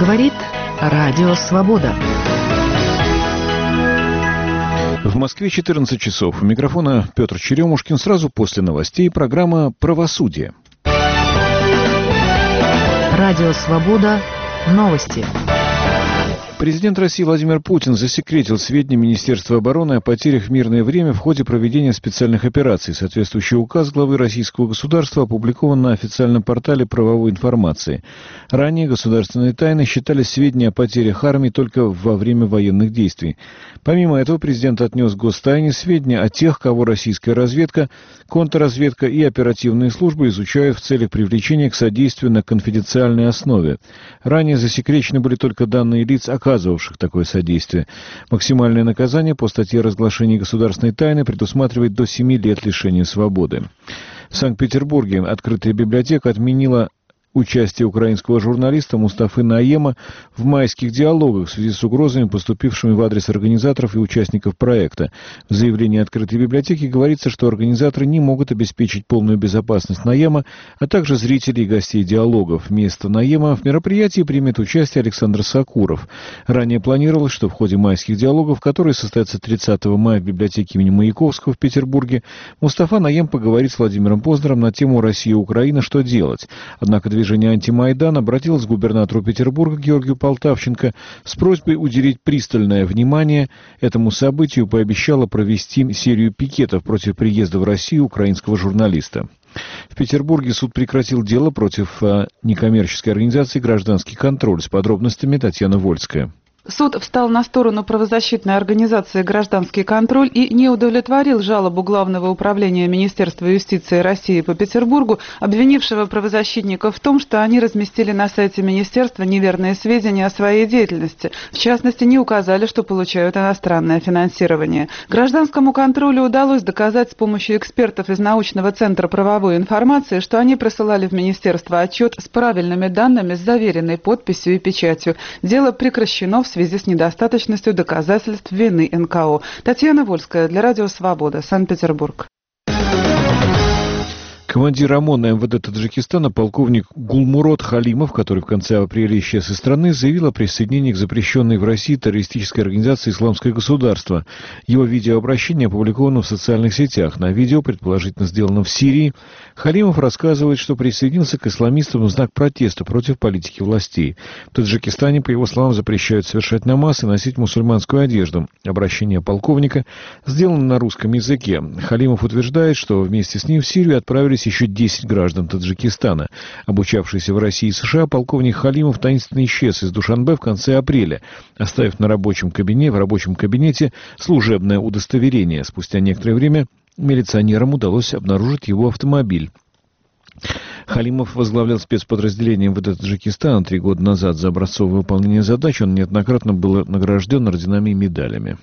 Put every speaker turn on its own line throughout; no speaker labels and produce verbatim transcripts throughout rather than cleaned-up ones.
Говорит Радио Свобода.
В Москве четырнадцать часов. У микрофона Петр Черемушкин. Сразу после новостей программа «Правосудие».
Радио Свобода. Новости.
Президент России Владимир Путин засекретил сведения Министерства обороны о потерях в мирное время в ходе проведения специальных операций. Соответствующий указ главы российского государства опубликован на официальном портале правовой информации. Ранее государственные тайны считались сведения о потерях армии только во время военных действий. Помимо этого, президент отнес гостайне сведения о тех, кого российская разведка, контрразведка и оперативные службы изучают в целях привлечения к содействию на конфиденциальной основе. Ранее засекречены были только данные лиц, оказывавших такое содействие. Максимальное наказание по статье о разглашении государственной тайны предусматривает до семи лет лишения свободы. В Санкт-Петербурге открытая библиотека отменила участие украинского журналиста Мустафы Наема в майских диалогах в связи с угрозами, поступившими в адрес организаторов и участников проекта. В заявлении открытой библиотеки говорится, что организаторы не могут обеспечить полную безопасность Наема, а также зрителей и гостей диалогов. Вместо Наема в мероприятии примет участие Александр Сакуров. Ранее планировалось, что в ходе майских диалогов, которые состоятся тридцатого мая в библиотеке имени Маяковского в Петербурге, Мустафа Наем поговорит с Владимиром Познером на тему «Россия и Украина. Что делать?». Однако движение «Антимайдан» обратилось к губернатору Петербурга Георгию Полтавченко с просьбой уделить пристальное внимание этому событию и пообещало провести серию пикетов против приезда в Россию украинского журналиста. В Петербурге суд прекратил дело против а, некоммерческой организации «Гражданский контроль». С подробностями Татьяна Вольская.
Суд встал на сторону правозащитной организации «Гражданский контроль» и не удовлетворил жалобу Главного управления Министерства юстиции России по Петербургу, обвинившего правозащитников в том, что они разместили на сайте министерства неверные сведения о своей деятельности. В частности, не указали, что получают иностранное финансирование. «Гражданскому контролю» удалось доказать с помощью экспертов из научного центра правовой информации, что они присылали в министерство отчет с правильными данными, с заверенной подписью и печатью. Дело прекращено в в связи с недостаточностью доказательств вины эн ка о. Татьяна Вольская для Радио Свобода, Санкт-Петербург.
Командир ОМОН эм вэ дэ Таджикистана полковник Гулмурод Халимов, который в конце апреля исчез из страны, заявил о присоединении к запрещенной в России террористической организации «Исламское государство». Его видеообращение опубликовано в социальных сетях. На видео, предположительно сделанном в Сирии, Халимов рассказывает, что присоединился к исламистам в знак протеста против политики властей. В Таджикистане, по его словам, запрещают совершать намаз и носить мусульманскую одежду. Обращение полковника сделано на русском языке. Халимов утверждает, что вместе с ним в Сирию отправились еще десять граждан Таджикистана. Обучавшийся в России и США, полковник Халимов таинственно исчез из Душанбе в конце апреля, оставив на рабочем кабинете, в рабочем кабинете служебное удостоверение. Спустя некоторое время милиционерам удалось обнаружить его автомобиль. Халимов возглавлял спецподразделение эм вэ дэ Таджикистана три года назад. За образцовое выполнение задач он неоднократно был награжден орденами и медалями.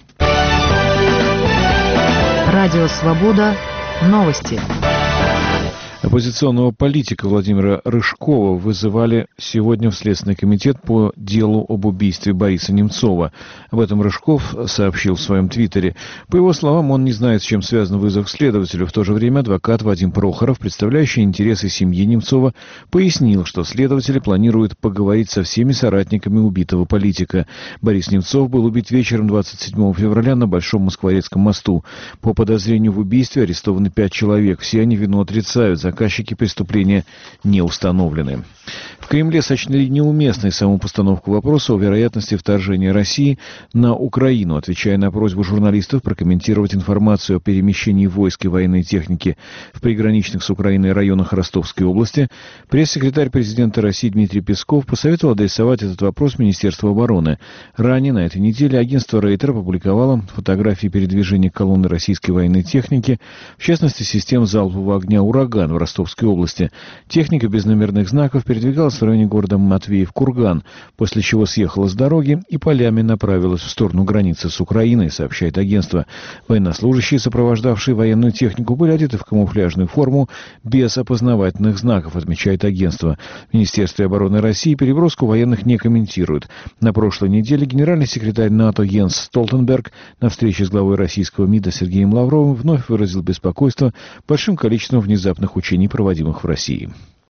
Радио Свобода. Новости.
Оппозиционного политика Владимира Рыжкова вызывали сегодня в Следственный комитет по делу об убийстве Бориса Немцова. Об этом Рыжков сообщил в своем твиттере. По его словам, он не знает, с чем связан вызов к следователю. В то же время адвокат Вадим Прохоров, представляющий интересы семьи Немцова, пояснил, что следователи планируют поговорить со всеми соратниками убитого политика. Борис Немцов был убит вечером двадцать седьмого февраля на Большом Москворецком мосту. По подозрению в убийстве арестованы пять человек. Все они вину отрицают. Заказчики преступления не установлены. В Кремле сочли неуместной саму постановку вопроса о вероятности вторжения России на Украину, отвечая на просьбу журналистов прокомментировать информацию о перемещении войск и военной техники в приграничных с Украиной районах Ростовской области. Пресс-секретарь президента России Дмитрий Песков посоветовал адресовать этот вопрос Министерству обороны. Ранее на этой неделе агентство Рейтер опубликовало фотографии передвижения колонны российской военной техники, в частности систем залпового огня «Ураган» в Ростовской области. Техника без номерных знаков передвигалась в районе города Матвеев-Курган, после чего съехала с дороги и полями направилась в сторону границы с Украиной, сообщает агентство. Военнослужащие, сопровождавшие военную технику, были одеты в камуфляжную форму без опознавательных знаков, отмечает агентство. В Министерстве обороны России переброску военных не комментируют. На прошлой неделе генеральный секретарь НАТО Йенс Столтенберг на встрече с главой российского МИДа Сергеем Лавровым вновь выразил беспокойство большим количеством внезапных учений, проводимых в России.